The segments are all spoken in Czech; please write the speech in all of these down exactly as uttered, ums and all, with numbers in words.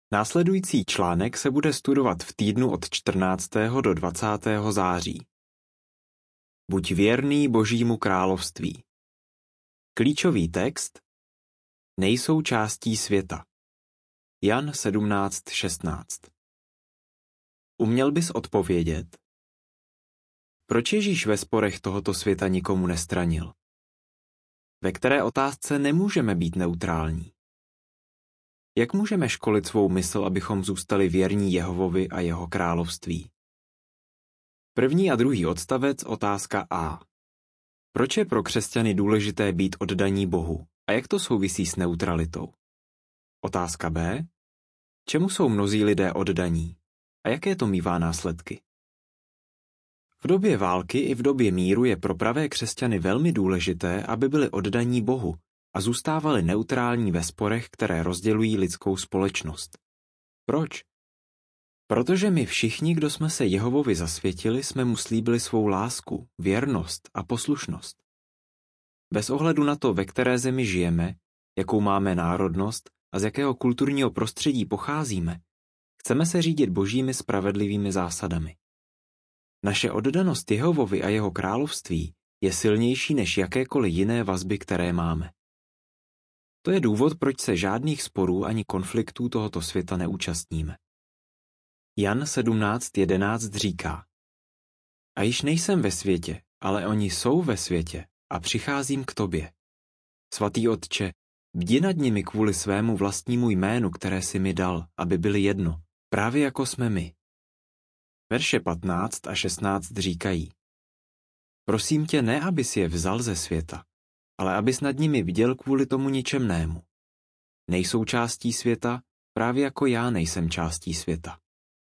Následující článek se bude studovat v týdnu od čtrnáctého do dvacátého září. Buď věrný Božímu království. Klíčový text: Nejsou částí světa. Jan sedmnáct šestnáct. Uměl bys odpovědět? Proč Ježíš ve sporech tohoto světa nikomu nestranil? Ve které otázce nemůžeme být neutrální? Jak můžeme školit svou mysl, abychom zůstali věrní Jehovovi a jeho království? První a druhý odstavec, otázka A. Proč je pro křesťany důležité být oddaní Bohu a jak to souvisí s neutralitou? Otázka B. Čemu jsou mnozí lidé oddaní a jaké to mívá následky? V době války i v době míru je pro pravé křesťany velmi důležité, aby byli oddaní Bohu a zůstávali neutrální ve sporech, které rozdělují lidskou společnost. Proč? Protože my všichni, kdo jsme se Jehovovi zasvětili, jsme mu slíbili svou lásku, věrnost a poslušnost. Bez ohledu na to, ve které zemi žijeme, jakou máme národnost a z jakého kulturního prostředí pocházíme, chceme se řídit božími spravedlivými zásadami. Naše oddanost Jehovovi a jeho království je silnější než jakékoliv jiné vazby, které máme. To je důvod, proč se žádných sporů ani konfliktů tohoto světa neúčastníme. Jan sedmnáct jedenáct říká: A již nejsem ve světě, ale oni jsou ve světě a přicházím k tobě. Svatý Otče, bdi nad nimi kvůli svému vlastnímu jménu, které si mi dal, aby byli jedno, právě jako jsme my. Verše patnáct a šestnáct říkají: Prosím tě, ne abys je vzal ze světa, ale abys nad nimi viděl kvůli tomu ničemnému. Nejsou částí světa, právě jako já nejsem částí světa.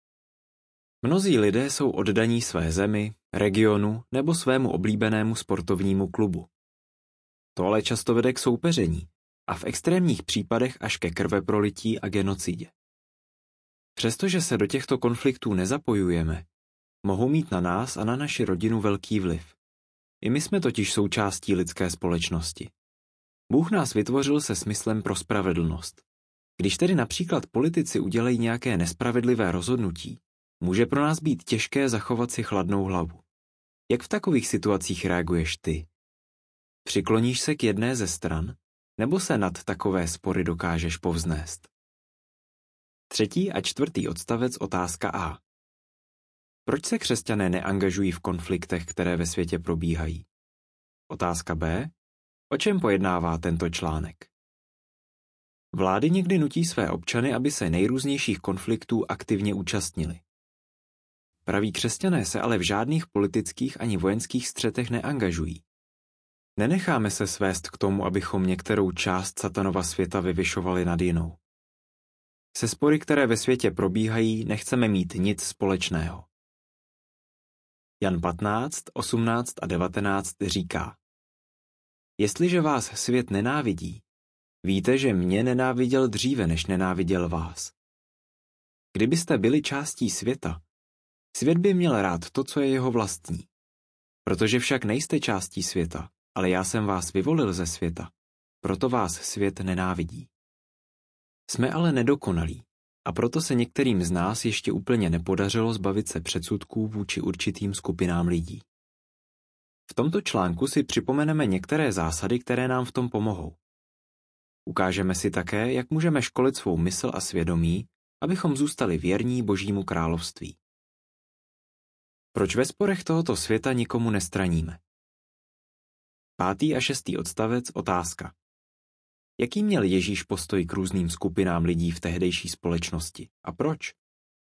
Mnozí lidé jsou oddaní své zemi, regionu nebo svému oblíbenému sportovnímu klubu. To ale často vede k soupeření a v extrémních případech až ke krveprolití a genocidě. Přestože se do těchto konfliktů nezapojujeme, mohou mít na nás a na naši rodinu velký vliv. I my jsme totiž součástí lidské společnosti. Bůh nás vytvořil se smyslem pro spravedlnost. Když tedy například politici udělají nějaké nespravedlivé rozhodnutí, může pro nás být těžké zachovat si chladnou hlavu. Jak v takových situacích reaguješ ty? Přikloníš se k jedné ze stran, nebo se nad takové spory dokážeš povznést? Třetí a čtvrtý odstavec, otázka A. Proč se křesťané neangažují v konfliktech, které ve světě probíhají? Otázka B. O čem pojednává tento článek? Vlády někdy nutí své občany, aby se nejrůznějších konfliktů aktivně účastnili. Praví křesťané se ale v žádných politických ani vojenských střetech neangažují. Nenecháme se svést k tomu, abychom některou část satanova světa vyvyšovali nad jinou. Se spory, které ve světě probíhají, nechceme mít nic společného. Jan patnáct, osmnáct a devatenáct říká: Jestliže vás svět nenávidí, víte, že mě nenáviděl dříve, než nenáviděl vás. Kdybyste byli částí světa, svět by měl rád to, co je jeho vlastní. Protože však nejste částí světa, ale já jsem vás vyvolil ze světa, proto vás svět nenávidí. Jsme ale nedokonalí a proto se některým z nás ještě úplně nepodařilo zbavit se předsudků vůči určitým skupinám lidí. V tomto článku si připomeneme některé zásady, které nám v tom pomohou. Ukážeme si také, jak můžeme školit svou mysl a svědomí, abychom zůstali věrní Božímu království. Proč ve sporech tohoto světa nikomu nestraníme? Pátý a šestý odstavec, otázka. Jaký měl Ježíš postoj k různým skupinám lidí v tehdejší společnosti a proč?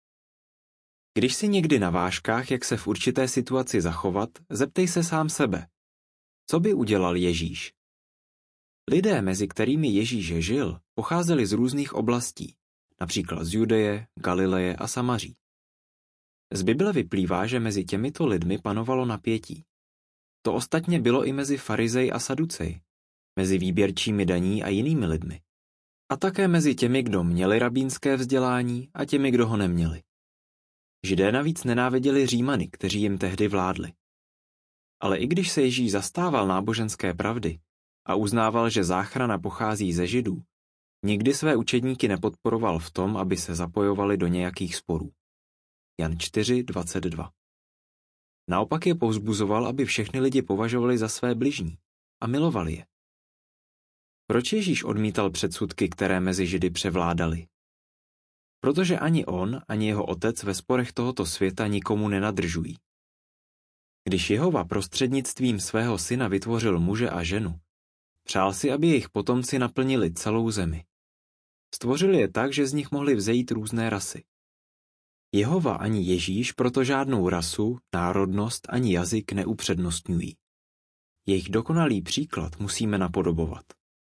Když si někdy na vážkách, jak se v určité situaci zachovat, zeptej se sám sebe. Co by udělal Ježíš? Lidé, mezi kterými Ježíš žil, pocházeli z různých oblastí, například z Judeje, Galileje a Samaří. Z Bible vyplývá, že mezi těmito lidmi panovalo napětí. To ostatně bylo i mezi farizej a saducej, mezi výběrčími daní a jinými lidmi. A také mezi těmi, kdo měli rabínské vzdělání a těmi, kdo ho neměli. Židé navíc nenáviděli Římany, kteří jim tehdy vládli. Ale i když se Ježíš zastával náboženské pravdy a uznával, že záchrana pochází ze Židů, Nikdy své učedníky nepodporoval v tom, aby se zapojovali do nějakých sporů. Jan čtyři dvacet dva. Naopak je povzbuzoval, aby všechny lidi považovali za své bližní a milovali je. Proč Ježíš odmítal předsudky, které mezi Židy převládaly? Protože ani on, ani jeho otec ve sporech tohoto světa nikomu nenadržují. Když Jehova prostřednictvím svého syna vytvořil muže a ženu, přál si, aby jejich potomci naplnili celou zemi. Stvořil je tak, že z nich mohly vzejít různé rasy. Jehova ani Ježíš proto žádnou rasu, národnost ani jazyk neupřednostňují. Jejich dokonalý příklad musíme napodobovat.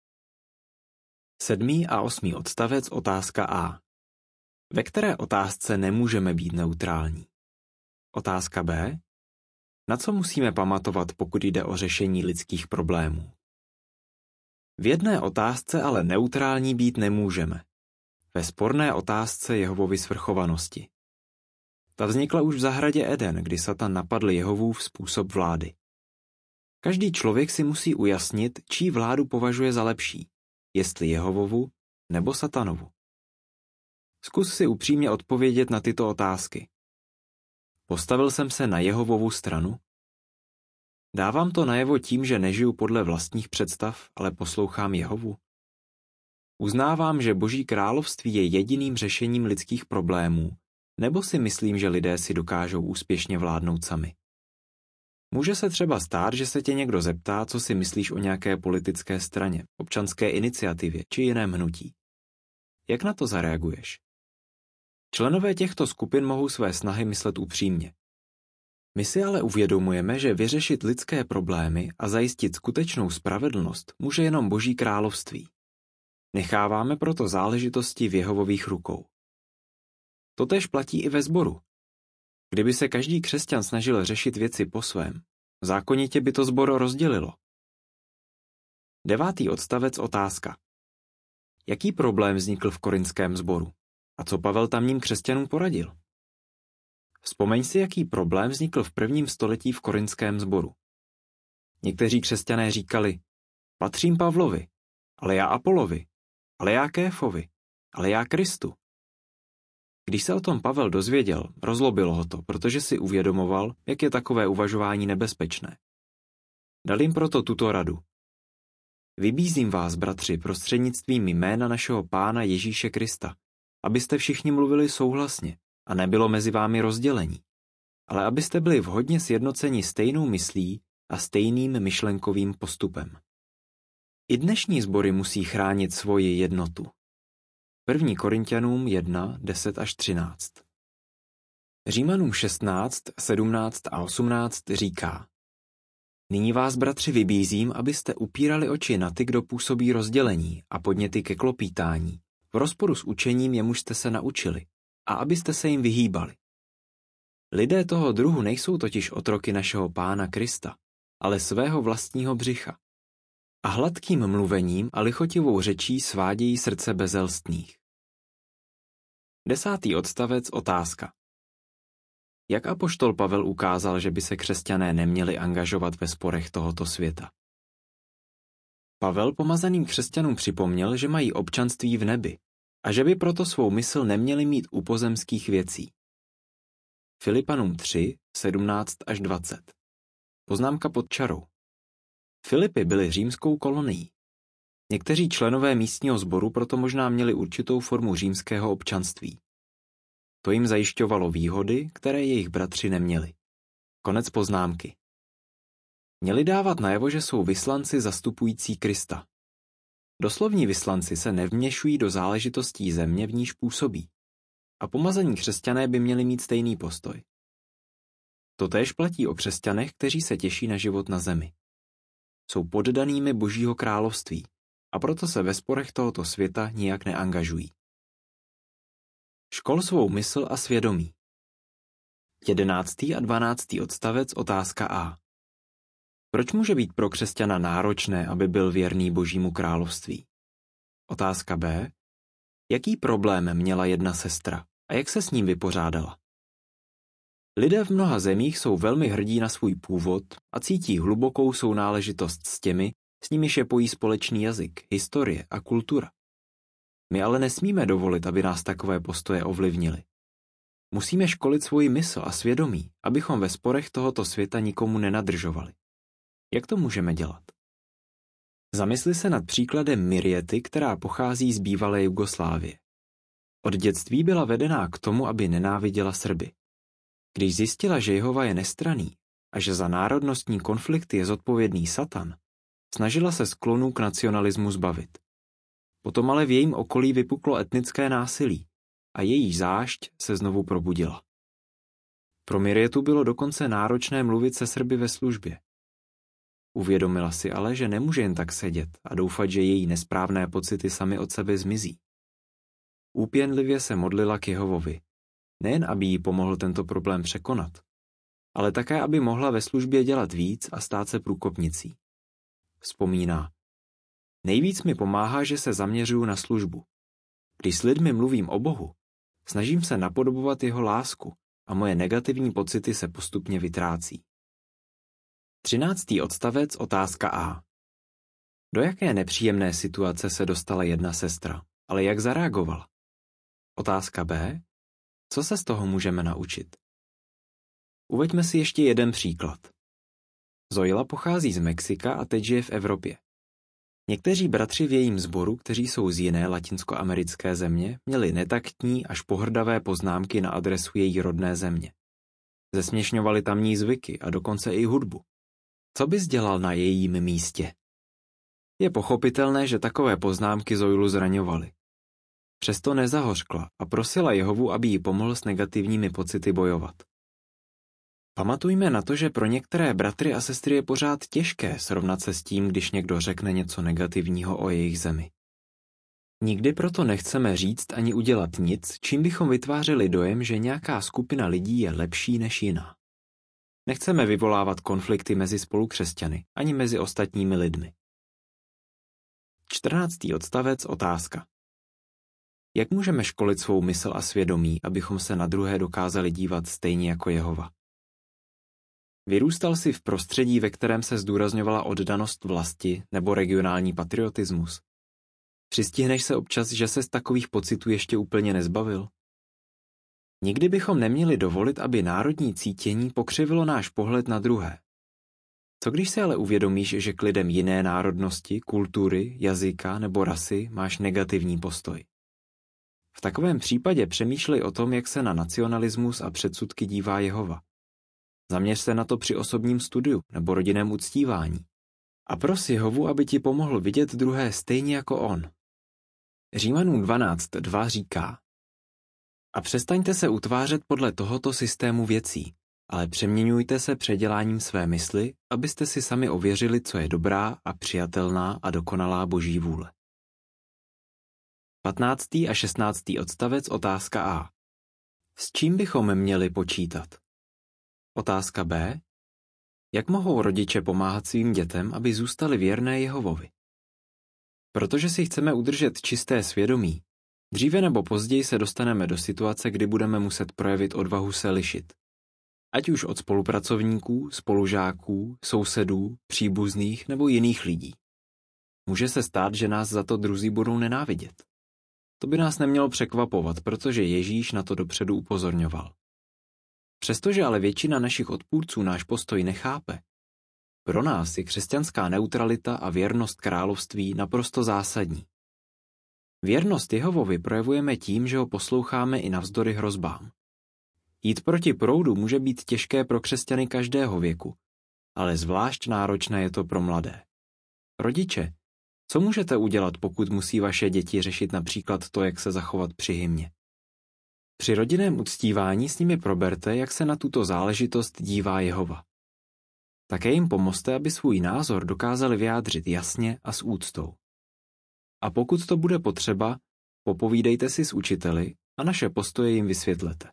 Sedmý a osmý odstavec, otázka A. Ve které otázce nemůžeme být neutrální? Otázka B. Na co musíme pamatovat, pokud jde o řešení lidských problémů? V jedné otázce ale neutrální být nemůžeme. Ve sporné otázce Jehovovy svrchovanosti. Ta vznikla už v zahradě Eden, kdy Satan napadl Jehovův způsob vlády. Každý člověk si musí ujasnit, čí vládu považuje za lepší, jestli Jehovovu nebo Satanovu. Zkus si upřímně odpovědět na tyto otázky. Postavil jsem se na Jehovovu stranu? Dávám to najevo tím, že nežiju podle vlastních představ, ale poslouchám Jehovu? Uznávám, že Boží království je jediným řešením lidských problémů, nebo si myslím, že lidé si dokážou úspěšně vládnout sami? Může se třeba stát, že se tě někdo zeptá, co si myslíš o nějaké politické straně, občanské iniciativě či jiném hnutí. Jak na to zareaguješ? Členové těchto skupin mohou své snahy myslet upřímně. My si ale uvědomujeme, že vyřešit lidské problémy a zajistit skutečnou spravedlnost může jenom Boží království. Necháváme proto záležitosti v Jehovových rukou. Totéž platí i ve sboru. Kdyby se každý křesťan snažil řešit věci po svém, zákonitě by to sbor rozdělilo. Devátý odstavec, otázka. Jaký problém vznikl v korinském sboru? A co Pavel tamním křesťanům poradil? Vzpomeň si, jaký problém vznikl v prvním století v korinském sboru. Někteří křesťané říkali, patřím Pavlovi, ale já Apolovi, ale já Kéfovi, ale já Kristu. Když se o tom Pavel dozvěděl, rozlobilo ho to, protože si uvědomoval, jak je takové uvažování nebezpečné. Dal jim proto tuto radu. Vybízím vás, bratři, prostřednictvím jména našeho Pána Ježíše Krista, abyste všichni mluvili souhlasně a nebylo mezi vámi rozdělení, ale abyste byli vhodně sjednoceni stejnou myslí a stejným myšlenkovým postupem. I dnešní sbory musí chránit svoji jednotu. první Korinťanům jedna, deset až třináct. Římanům šestnáct, sedmnáct a osmnáct říká: Nyní vás, bratři, vybízím, abyste upírali oči na ty, kdo působí rozdělení a podněty ke klopítání, v rozporu s učením, jemuž jste se naučili, a abyste se jim vyhýbali. Lidé toho druhu nejsou totiž otroky našeho Pána Krista, ale svého vlastního břicha. A hladkým mluvením a lichotivou řečí svádějí srdce bezelstných. Desátý odstavec, otázka. Jak apoštol Pavel ukázal, že by se křesťané neměli angažovat ve sporech tohoto světa? Pavel pomazaným křesťanům připomněl, že mají občanství v nebi a že by proto svou mysl neměli mít u pozemských věcí. Filipanům tři, sedmnáct až dvacet. Poznámka pod čarou. Filipy byly římskou kolonií. Někteří členové místního sboru proto možná měli určitou formu římského občanství. To jim zajišťovalo výhody, které jejich bratři neměli. Konec poznámky. Měli dávat najevo, že jsou vyslanci zastupující Krista. Doslovní vyslanci se nevměšují do záležitostí země, v níž působí. A pomazaní křesťané by měli mít stejný postoj. Totéž platí o křesťanech, kteří se těší na život na zemi. Jsou poddanými Božího království a proto se ve sporech tohoto světa nijak neangažují. Škol svou mysl a svědomí. Jedenáctý a dvanáctý odstavec, otázka A. Proč může být pro křesťana náročné, aby byl věrný Božímu království? Otázka B. Jaký problém měla jedna sestra a jak se s ním vypořádala? Lidé v mnoha zemích jsou velmi hrdí na svůj původ a cítí hlubokou sounáležitost s těmi, s nimiž je pojí společný jazyk, historie a kultura. My ale nesmíme dovolit, aby nás takové postoje ovlivnily. Musíme školit svoji mysl a svědomí, abychom ve sporech tohoto světa nikomu nenadržovali. Jak to můžeme dělat? Zamysli se nad příkladem Mirjety, která pochází z bývalé Jugoslávie. Od dětství byla vedená k tomu, aby nenáviděla Srby. Když zjistila, že Jehova je nestranný a že za národnostní konflikty je zodpovědný Satan, snažila se sklonů k nacionalismu zbavit. Potom ale v jejím okolí vypuklo etnické násilí a její zášť se znovu probudila. Pro Mirjetu bylo dokonce náročné mluvit se Srby ve službě. Uvědomila si ale, že nemůže jen tak sedět a doufat, že její nesprávné pocity sami od sebe zmizí. Úpěnlivě se modlila k Jehovovi, nejen aby jí pomohl tento problém překonat, ale také, aby mohla ve službě dělat víc a stát se průkopnicí. Vzpomíná: Nejvíc mi pomáhá, že se zaměřuju na službu. Když s lidmi mluvím o Bohu, snažím se napodobovat jeho lásku a moje negativní pocity se postupně vytrácí. Třináctý odstavec, otázka A. Do jaké nepříjemné situace se dostala jedna sestra, ale jak zareagovala? Otázka B. Co se z toho můžeme naučit? Uveďme si ještě jeden příklad. Zoila pochází z Mexika a teď žije v Evropě. Někteří bratři v jejím sboru, kteří jsou z jiné latinskoamerické země, měli netaktní až pohrdavé poznámky na adresu její rodné země. Zesměšňovali tamní zvyky a dokonce i hudbu. Co bys dělal na jejím místě? Je pochopitelné, že takové poznámky Zoilu zraňovaly. Přesto nezahořkla a prosila Jehovu, aby jí pomohl s negativními pocity bojovat. Pamatujme na to, že pro některé bratry a sestry je pořád těžké srovnat se s tím, když někdo řekne něco negativního o jejich zemi. Nikdy proto nechceme říct ani udělat nic, čím bychom vytvářeli dojem, že nějaká skupina lidí je lepší než jiná. Nechceme vyvolávat konflikty mezi spolukřesťany ani mezi ostatními lidmi. čtrnáctý odstavec, otázka. Jak můžeme školit svou mysl a svědomí, abychom se na druhé dokázali dívat stejně jako Jehova? Vyrůstal jsi v prostředí, ve kterém se zdůrazňovala oddanost vlasti nebo regionální patriotismus? Přistihneš se občas, že se z takových pocitů ještě úplně nezbavil? Nikdy bychom neměli dovolit, aby národní cítění pokřivilo náš pohled na druhé. Co když se ale uvědomíš, že k lidem jiné národnosti, kultury, jazyka nebo rasy máš negativní postoj? V takovém případě přemýšlej o tom, jak se na nacionalismus a předsudky dívá Jehova. Zaměř se na to při osobním studiu nebo rodinném uctívání. A pros Jehovu, aby ti pomohl vidět druhé stejně jako on. Římanům dvanáct dva říká: A přestaňte se utvářet podle tohoto systému věcí, ale přeměňujte se předěláním své mysli, abyste si sami ověřili, co je dobrá a přijatelná a dokonalá Boží vůle. patnáctý a šestnáctý odstavec, otázka A. S čím bychom měli počítat? Otázka B. Jak mohou rodiče pomáhat svým dětem, aby zůstali věrné Jehovovi? Protože si chceme udržet čisté svědomí, dříve nebo později se dostaneme do situace, kdy budeme muset projevit odvahu se lišit. Ať už od spolupracovníků, spolužáků, sousedů, příbuzných nebo jiných lidí. Může se stát, že nás za to druzí budou nenávidět. To by nás nemělo překvapovat, protože Ježíš na to dopředu upozorňoval. Přestože ale většina našich odpůrců náš postoj nechápe, pro nás je křesťanská neutralita a věrnost království naprosto zásadní. Věrnost Jehovovi projevujeme tím, že ho posloucháme i navzdory hrozbám. Jít proti proudu může být těžké pro křesťany každého věku, ale zvlášť náročné je to pro mladé. Rodiče, co můžete udělat, pokud musí vaše děti řešit například to, jak se zachovat při hymně? Při rodinném uctívání s nimi proberte, jak se na tuto záležitost dívá Jehova. Také jim pomozte, aby svůj názor dokázali vyjádřit jasně a s úctou. A pokud to bude potřeba, popovídejte si s učiteli a naše postoje jim vysvětlete.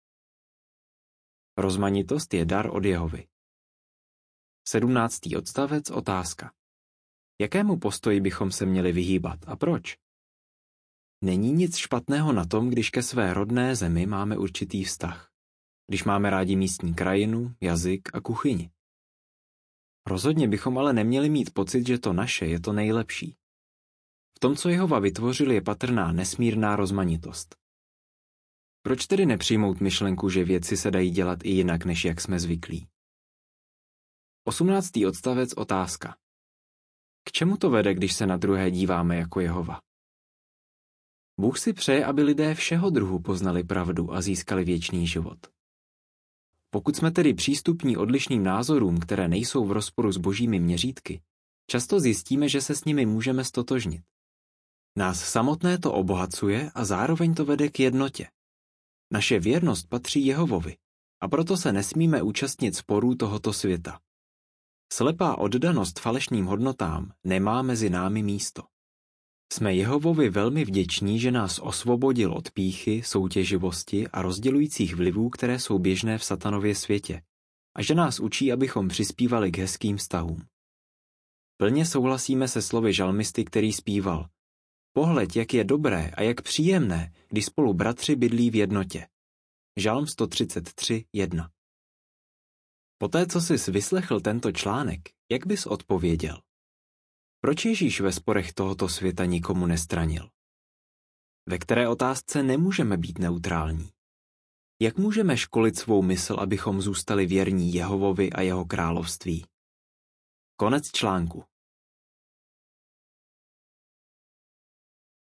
Rozmanitost je dar od Jehovy. sedmnáctý odstavec, otázka. Jakému postoji bychom se měli vyhýbat a proč? Není nic špatného na tom, když ke své rodné zemi máme určitý vztah. Když máme rádi místní krajinu, jazyk a kuchyni. Rozhodně bychom ale neměli mít pocit, že to naše je to nejlepší. V tom, co Jehova vytvořil, je patrná nesmírná rozmanitost. Proč tedy nepřijmout myšlenku, že věci se dají dělat i jinak, než jak jsme zvyklí? Osmnáctý odstavec, otázka. K čemu to vede, když se na druhé díváme jako Jehova? Bůh si přeje, aby lidé všeho druhu poznali pravdu a získali věčný život. Pokud jsme tedy přístupní odlišným názorům, které nejsou v rozporu s božími měřítky, často zjistíme, že se s nimi můžeme stotožnit. Nás samotné to obohacuje a zároveň to vede k jednotě. Naše věrnost patří Jehovovi a proto se nesmíme účastnit sporů tohoto světa. Slepá oddanost falešným hodnotám nemá mezi námi místo. Jsme Jehovovi velmi vděční, že nás osvobodil od pýchy, soutěživosti a rozdělujících vlivů, které jsou běžné v satanově světě, a že nás učí, abychom přispívali k hezkým vztahům. Plně souhlasíme se slovy žalmisty, který zpíval: Pohleď, jak je dobré a jak příjemné, když spolu bratři bydlí v jednotě. Žalm sto třicet tři jedna. Poté, co jsi vyslechl tento článek, jak bys odpověděl? Proč Ježíš ve sporech tohoto světa nikomu nestranil? Ve které otázce nemůžeme být neutrální? Jak můžeme školit svou mysl, abychom zůstali věrní Jehovovi a jeho království? Konec článku.